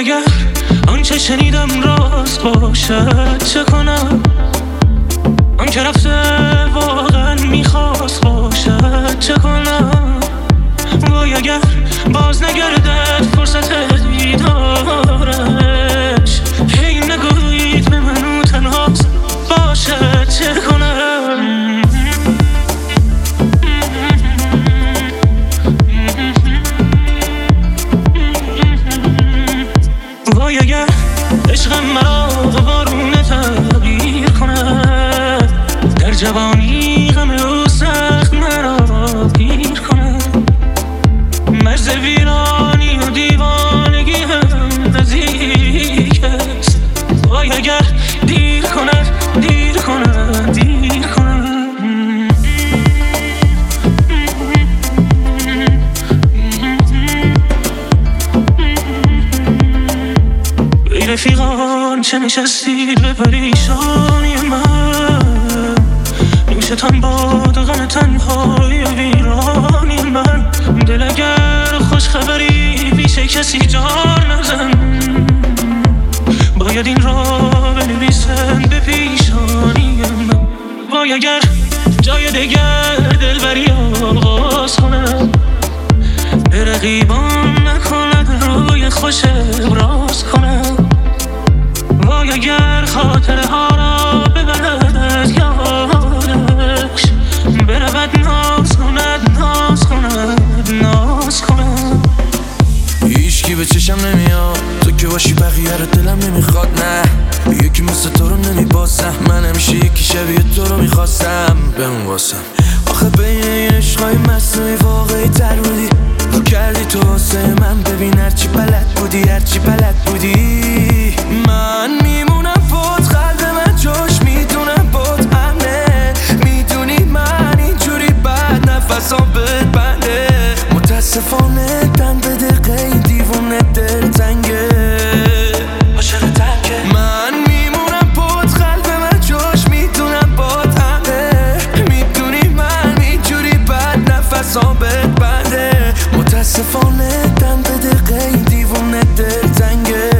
اگر آنچه شنیدم راست باشد چه کنم؟ آن که رفته واقعا میخواست باشد چه کنم؟ وای اگر باز نگردد فرصت دیدارش، هی نگویید به منو تنهاست باشد چه کنم؟ وای اگر عشقم مرا بارونه تغییر کند، در جوانی غم او سخت مرا پیر کند، مرز ویرانی و دیوانگی هم نزدیک است. وای اگر دیر کند دیر کند دیر کند. ای رفیقان چه نشستید به پریشانی من، نوشتان باد غم تنهای ویرانی من. دل اگر خوش خبری پیش کسی جان نزن، باید این را بنویسن به پیشانی من. وای اگر جای دگر دلبری آغاز کنم، به رقیبان نکند روی خوش ابراز کنم. وای اگر خاطره ها را ببرد از یادش، برود ناز کند ناز کند ناز کند. هیچکی به چشم نمیاد، تو که باشی بقیه رو دلم نمیخواد. نه یکی مثل تو رو نمیباسم، من همیشه یکی شبیه تو رو میخواستم بمون واسم. آخه بین این عشقای مصنوعی واقعی تر بودی، رو کردی تو واسه من. ببین هرچی بلد بودی هرچی بلد بودی، من میمونم بود قلب من جاش میدونم بود امنه. میدونی من اینجوری بد نفسام بد بنده، متاسفانه تن به دقیقه این دیوونه دل تنگه عاشق تنگه. من میمونم بود قلب من جاش میدونم بود امنه. میدونی من اینجوری بد نفسام بد بنده، متاسفانه تن به دقیقه این دیوونه دل تنگه.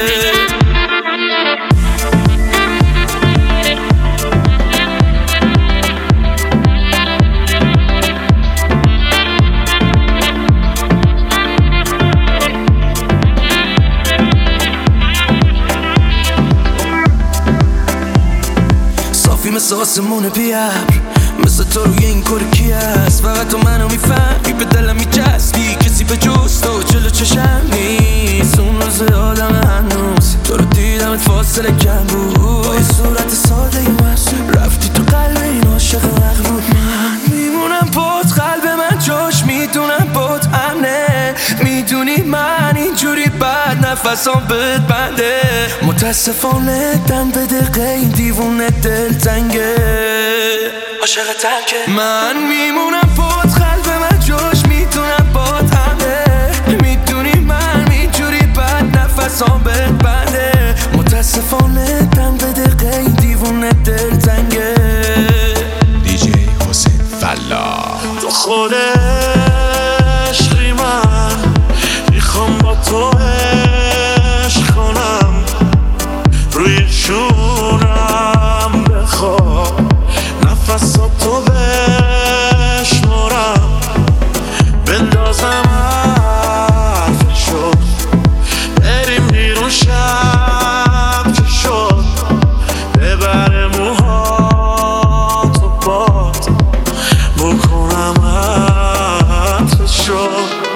صافی مثل آسمون بیابر، مثل تو روی این کار کی هست؟ فقط تو منو میفهمی، به دلم میچسبی، کسی به جز تو جلو چشم نیست. اون روز آدم هنوز تو رو دیدمت فاصله کم بود، با یه صورت ساده مسئول رفتی تو قلب این عاشق مغرور. من میمونم بود قلب من جاش میدونم بود امنه. میدونی من اینجوری بد نفسام بد بنده، متاسفانه تن به دقیقه این دیوونه دل تنگه عاشق تنگه. من میمونم بود قلب من جاش میدونم بود امنه. میدونی من اینجوری بد نفسام بد بنده، متاسفانه تن به دقیقه این دیوونه دل تنگه. دیجی حسین فلاح. تو خود عشقی من میخوام با تو عشق کنم، روی شونم بخواب نفساتو بشمارم، بندازم حرفشو بریم بیرون شب که شد، ببره موهاتو باد بکنم حرفشو.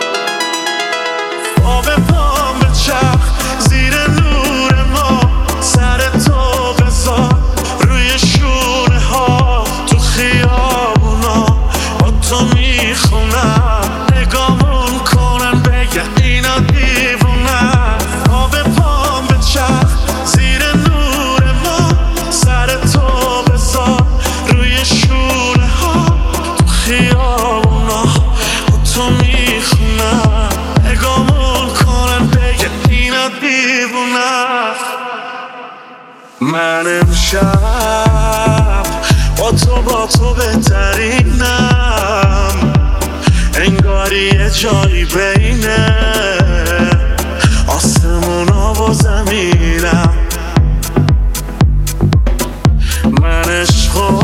آب پام به چرخ زیر نور ما، سر تو بذار روی شونه ها، تو خیابونا با تو میخونم، نگامون کنن بگن اینا دیوونه. آب پام به چرخ زیر نور ما، سر تو بذار روی شونه ها، تو خیابونا با تو میخونم، نگامون کنن بگن اینا دیوونه. من امشب با تو بهترینم، انگاری یه جایی بینه آسمونا و زمینم. من عشقو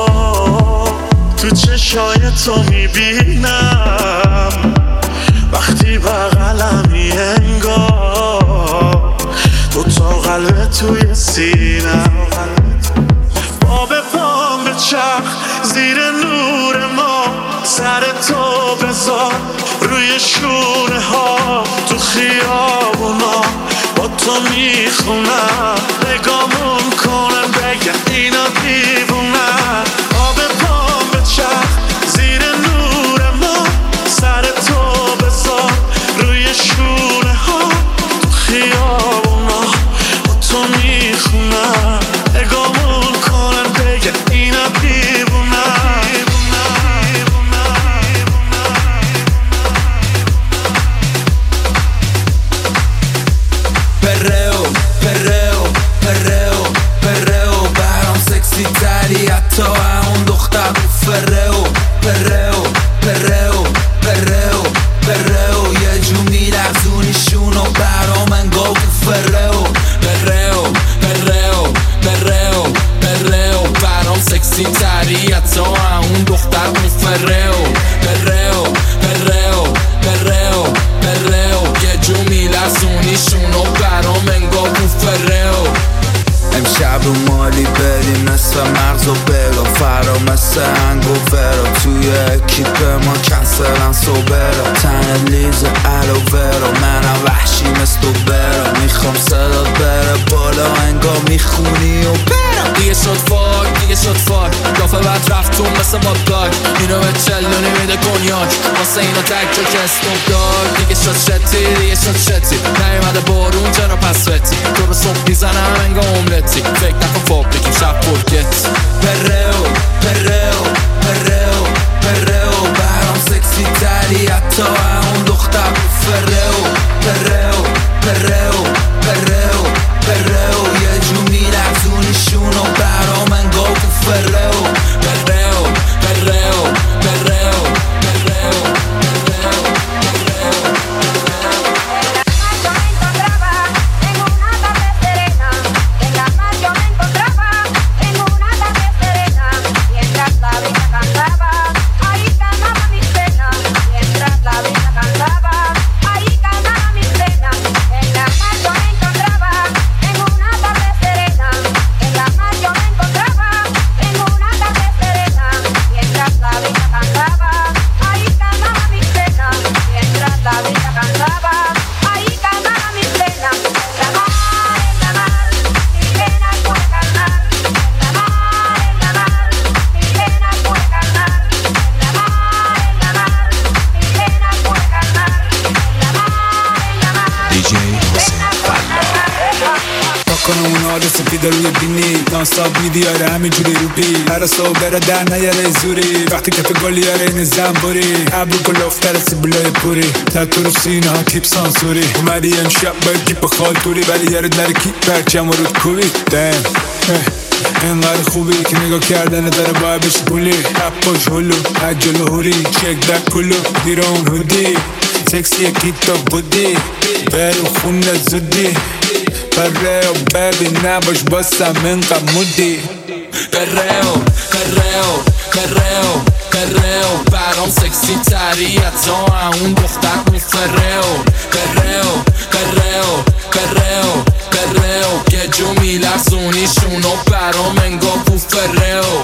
تو چشای تو میبینم، وقتی بغلمی انگار تو تا قلب توی سینم. با به پام به چرخ زیر نور ما، سر تو بذار روی شونه ها، تو خیابونا با تو میخونم، نگامون کنم بگن اینا دیوونم. با به پام به چرخ زیر نور ما، سر تو بذار روی شونه ها، تو خیابونا با تو میخونم، نگامون کنم بگن اینا دیوونم. حتی اون دختر فرهو پرهو پرهو پرهو پرهو یه جو میلغزونیشونو برام انگار فرهو پرهو پرهو پرهو پرهو برام سکسی تری حتی اون دختر فرهو پرهو پرهو پرهو پرهو یه جو میلغزونیشونو برام انگار فرهو. امشب رو مالی بریم نصف مغز و بگا فرا مثل انگوورا توی اکیپ ما کنسلن سوبرا تن لیز الوورا منم وحشی مثل تو برا میخوام صدات بره بالا انگار میخونی و برا. دیگه شد فاک دیگه شد فاک دافه بعد رفتون مثل بادگاک اینو به چلونی میده کنیاک واسه اینا تک جو که اسنوب داگ. دیگه شد شتی دیگه شد شتی نیومده بارون چرا پس وتی تو رو صبح میزنم انگار عمرتی فکر نکن فوق بگیم شب پرگت. پرهو پرهو پرهو پرهو برام سکسی تری حتی اون دختر فرهو پرهو پرهو پرهو پرهو یه جو میلغزونیشونو برام انگار فرهو پرهو پرهو پرهو پرهو روی بینی نانستاب میدیاره همینجوری رو پی هر صبح بره در نیاره زوری وقتی که تو گلیاره این زنبوری ابرو گل افتر سیبولای پوری تکو رو سینه ها کیپ سانسوری اومدی امشب باید گیپ خالتوری ولی یارد نره کی پرچم و رود کوبی دم اینقدر خوبی که نگاه کردن داره باید بشه پولی اپاش هلو عجل هوری چک در کلو بیرون هودی سکسی کیتا بودی برو خونه زودی پرهو ببین نباش باسم اینقدر مودی. پرهو پرهو پرهو پرهو برام سکسی تری حتی اون دختر فرهو پرهو پرهو پرهو پرهو که جو میلغزونیشونو برام انگار فرهو.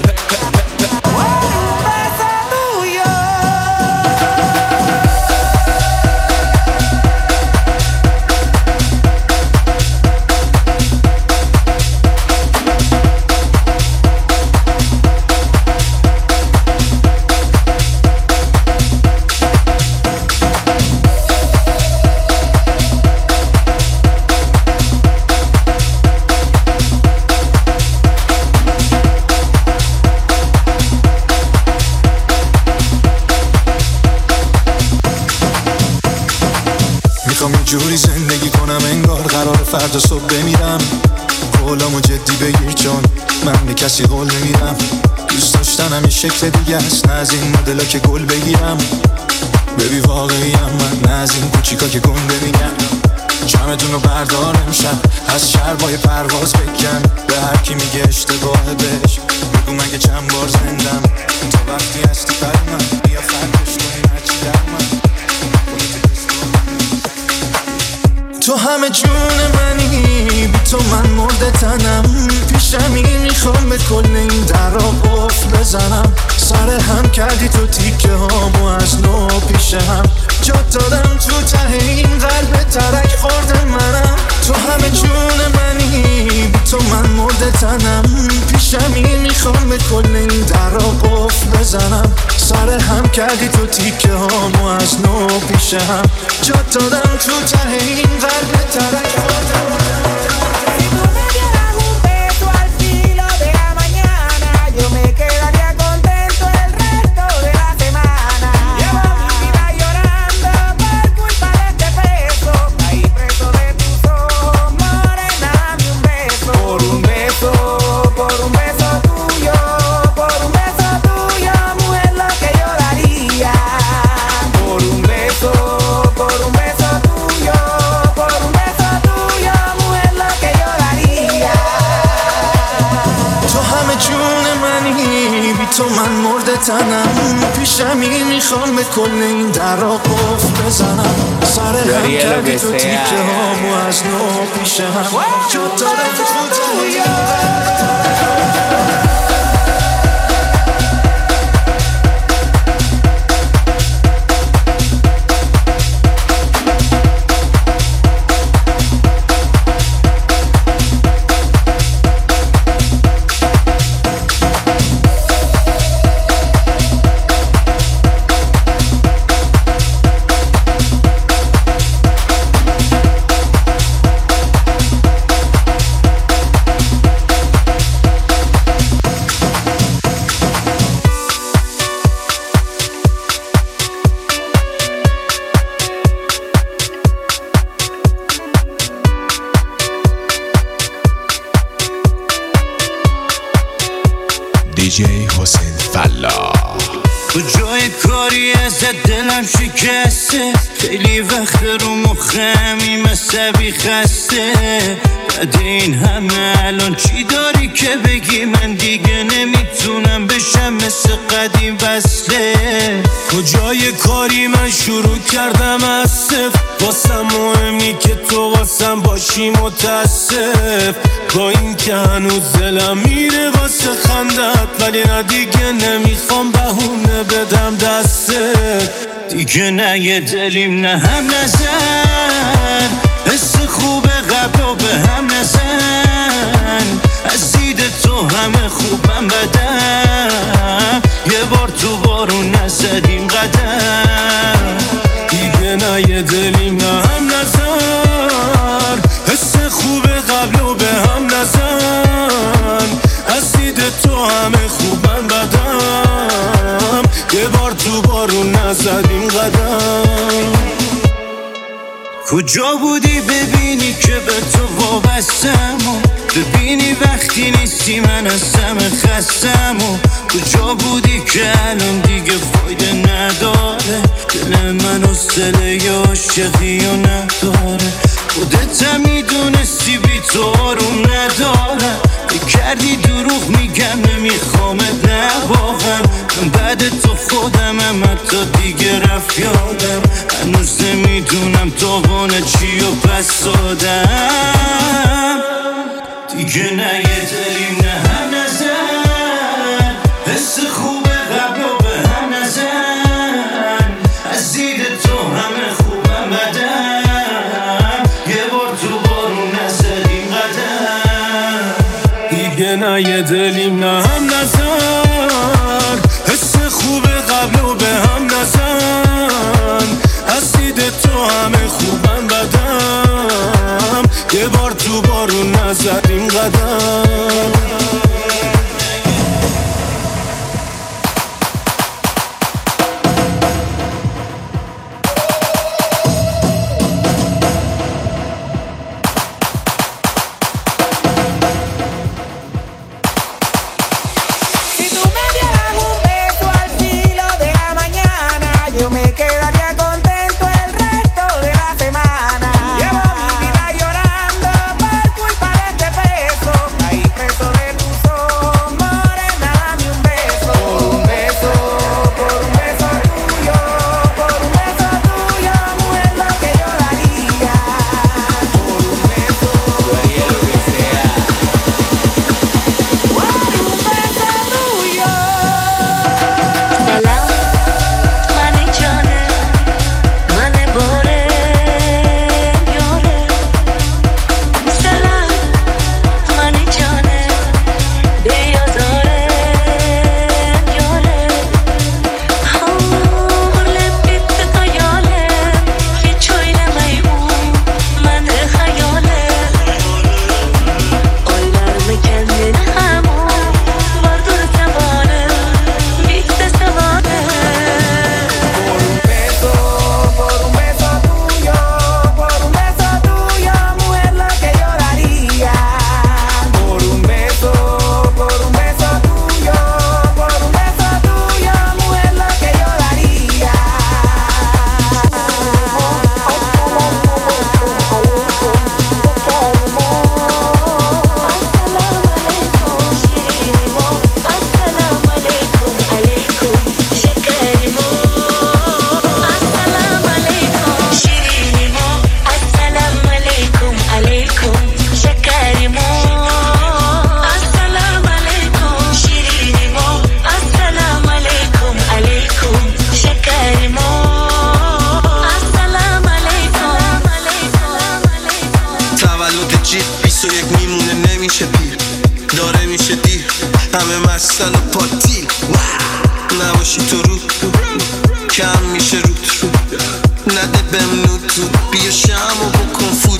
جوری زندگی کنم انگار قرار فردا صبح بمیرم قولامو جدی بگیر چون من به کسی قول نمیدم دوست داشتنم یه شکل دیگه است نه از این مدلا که گل بگیرم ببی واقعیم من نه از این کوچیکا که گنده میگم جمعتون منو بردار امشب، از شربای پرواز بکن. به هر کی میگه اشتباهه بهش بگو مگه چند بار زندم. تا وقتی هستی پر من بیا فرقش کنیم هرچی در من. تو همه جون منی، بی تو من مرده تنم. پیشمی میخوام به کل این در را قفل بزنم. سر هم کردی تو تیکه هامو از نو پیش هم. جات دادم تو ته این قلب ترک خورده منم. تو همه جون منی، بی تو من مرده تنم. پیشمی میخوام به کل این در را قفل بزنم. سر هم کردی تو تیکه هامو از نو پیش هم. جات دادم تو ته این قلب ترک خورده منم. تو من مرده تنم. پیشمی میخوام به کل این در را قفل بزنم. سر هم کردی تو تیکه هامو از نو پیش هم. جا دارم تو دیجی حسین فلاح. کجای کاری ازت دلم شکسته، خیلی وقت رو مخمی مصبی خسته. بعد این همه الان چی داری که بگی؟ من دیگه نمیتونم بشم مثل قدیم وصله. کجای کاری من شروع کردم از صفر، واسم مهمی که تو واسم باشی متاسف. با این که هنوز دلم میره واسه خندت، ولی نه دیگه نمیخوام بهونه بدم دستت. دیگه نه یه دلیم نه هم نزن، حس خوب قبل و به هم نزن. از دید تو همه خوبم بدم، یه بار تو بارون نزدیم قدم. دیگه نه یه دلیم نه هم نزن، حس خوب قبل و به هم نزن. از دید تو همه خوبم بدم، یه بار تو بارون نزدیم قدم. کجا بودی ببینی که به تو وابستم و ببینی وقتی نیستی من از همه خستم و کجا بودی که الان دیگه فایده نداره دل من حوصله عاشقی و نداره خودت هم میدونستی بی تو آروم ندارم کردی دروغ میگم نمیخوامت نه واقعا من بعد تو خودمم حتی دیگه رفت یادم هنوز نمیدونم تاوانه چی و پس دادم دیگه نه یه دلیم نه هم نزن حس خوبه قبل و به هم نزن از دید تو همه خوبم بدم یه بار تو بارون نزدیم قدم دیگه نه یه دلیم نه هم نزن حس خوبه قبل و به هم نزن از دید تو همه خوبم بدم یه بار تو بارون نزدیم قدم Yo me quedaría contento el resto de la semana. Llevo mi vida llorando. همه مستن و پاتیل نباشی تو رو کم میشه رو نده بهم تو بیا شم و بکن فوت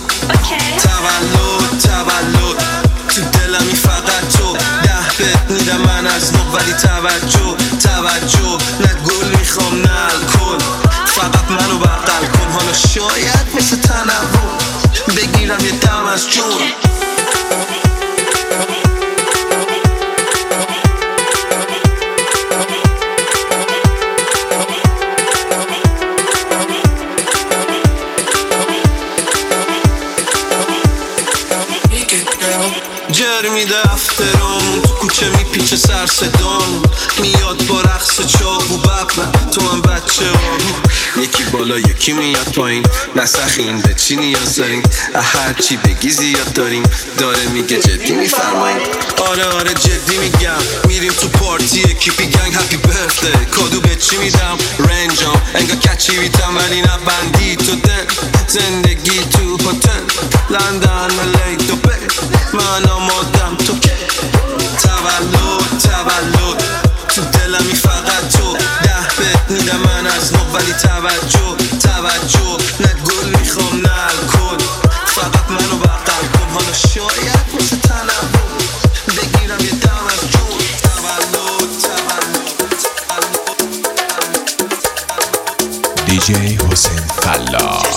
تولد تو دلمی فقط تو 10 بهت میدم من از نو ولی توجه نه گل میخوام نه الکل فقط منو بغل کن حالا شاید مثل تنوع بگیرم یه دم از جون جر میده افترامون تو کوچه میپیچه سر صدامون میاد با رقص چاقو ببن تو من بچه آروم یکی بالا یکی میاد پایین نسخین به چی نیاز داریم هرچی بگی زیاد داریم داره میگه جدی میفرماییم آره جدی میگم میریم تو پارتی اکیپی گنگ هپی برفته کادو به چی میدم رنجام انگا کچی بیتم ولی نبندی تو دل زندگی تو پاتن لندن ملی دوبه من آمادم تو که تولد تو دلمی فقط تو 10 بهت میدم من از نو ولی توجه نه گل میخوام نه الکل فقط منو بغل کن حالا شاید مثل تنوع بگیرم یه دم از جون دیجی حسین فلاح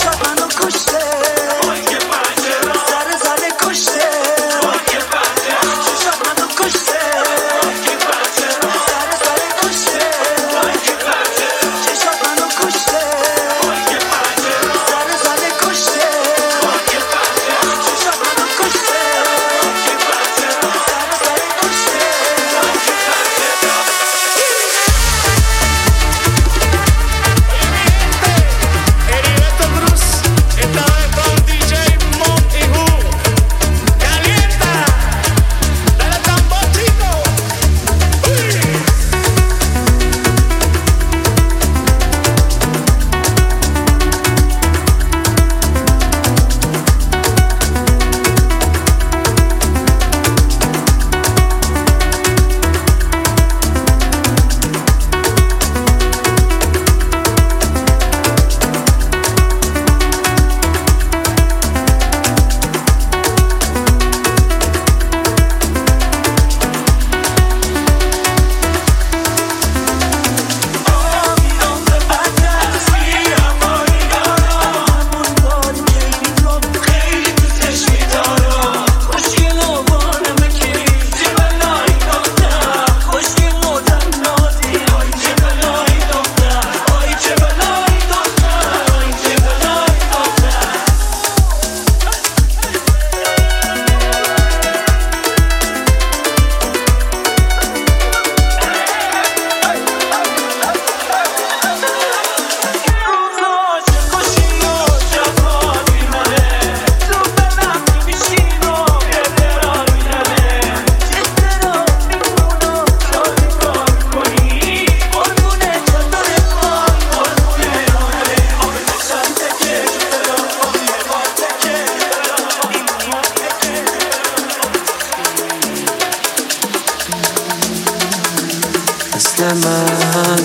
من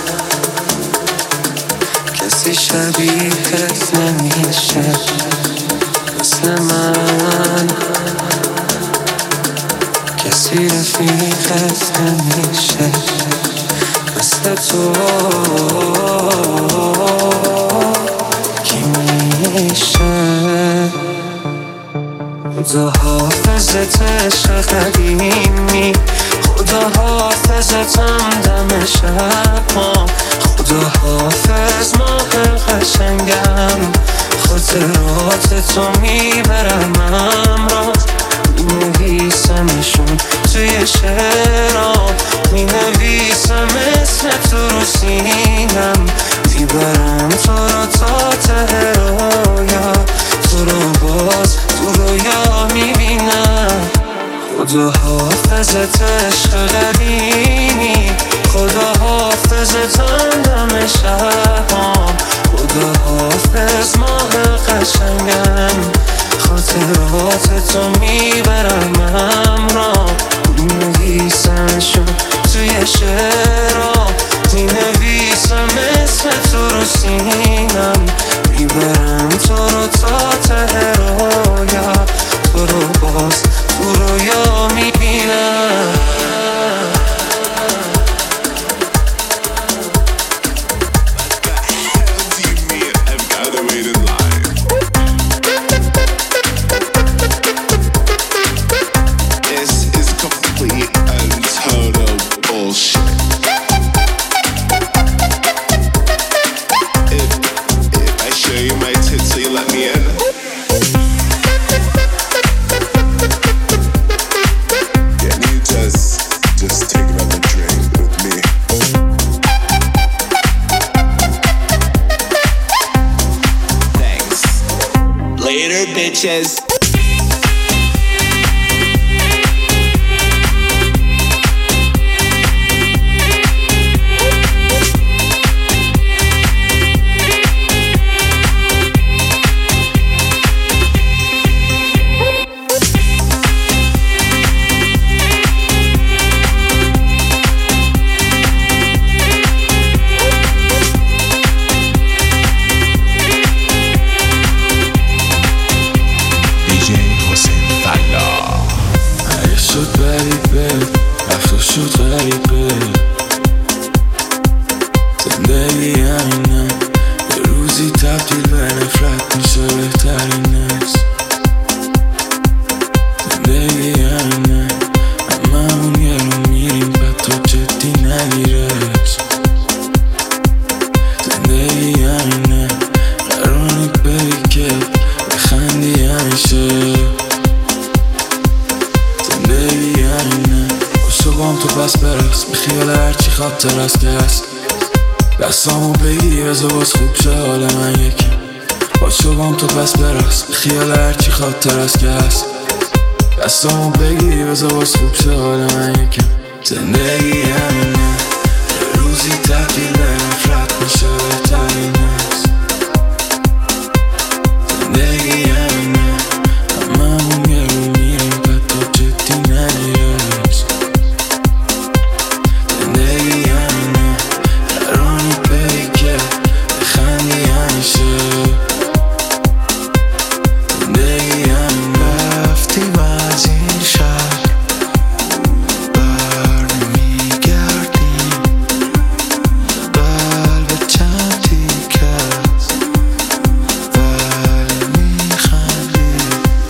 کسی شبیهت نمیشه مثل من کسی رفیقت نمیشه مثل تو کی میشه خدا حافظت عشق قدیمی خدا حافظتم دم شب‌ها خدا حافظ ماه قشنگم خاطرات تو میبرم همراه مینویسمشون توی شعرها مینویسم اسم تو رو سینم میبرم تو رو تا ته رویا تو رو باز تو رویا میبینم خدا حافظت عشق قدیمی خدا حافظتم دم شب‌ها خدا حافظ ماه قشنگم خاطرات تو میبرم همراه می‌نویسم Later, bitches. شد غریبه زندگی همینه یه روزی تبدیل به نفرت میشه بهترین است زندگی همینه همه همون یه رو میریم بعد تو جدی نگیرش زندگی همینه قراری بری که بخندی همیشه زندگی همینه صبحم تو بس برقص بخیال هرچی خاطر از که هست دستامو بگیری بذار باز خوب شه حال من یکی با صبحم تو بس برقص بخیال هرچی خاطر از که هست دستامو بگیری بذار باز خوب شه حال من یکی زندگی همینه یه روزی تبدیل به نفرت میشه بهترین است زندگی همینه هممون یه رو میریم بعد تو جدی نگیرش زندگی همینه قراری بری که بخندی همیشه زندگی همینه رفتی و از این شهر بر نمیگردی قلب چند تیک است ولی میخندی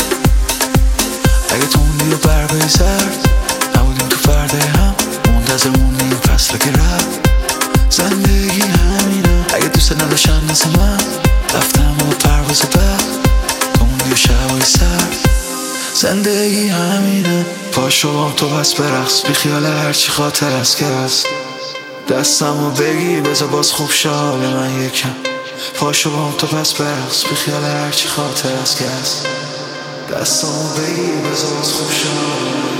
اگه تو موندی و برقای زرد نبودیم تو فرده هم منتظر موندیم فصل که رفت زندگی همینه اگه دوست نداشتن مثل من رفتم و پرواز بعد تو موندی و شبای سرد زندگی همینه پاشو بام تو بس برقص بی خیال هرچی خاطر از که هست دستمو بگی بذار باز خوب شه حال من یکم پاشو بام تو بس برقص بی خیال هرچی خاطر از که هست دستمو بگی بذار باز خوب شه حال من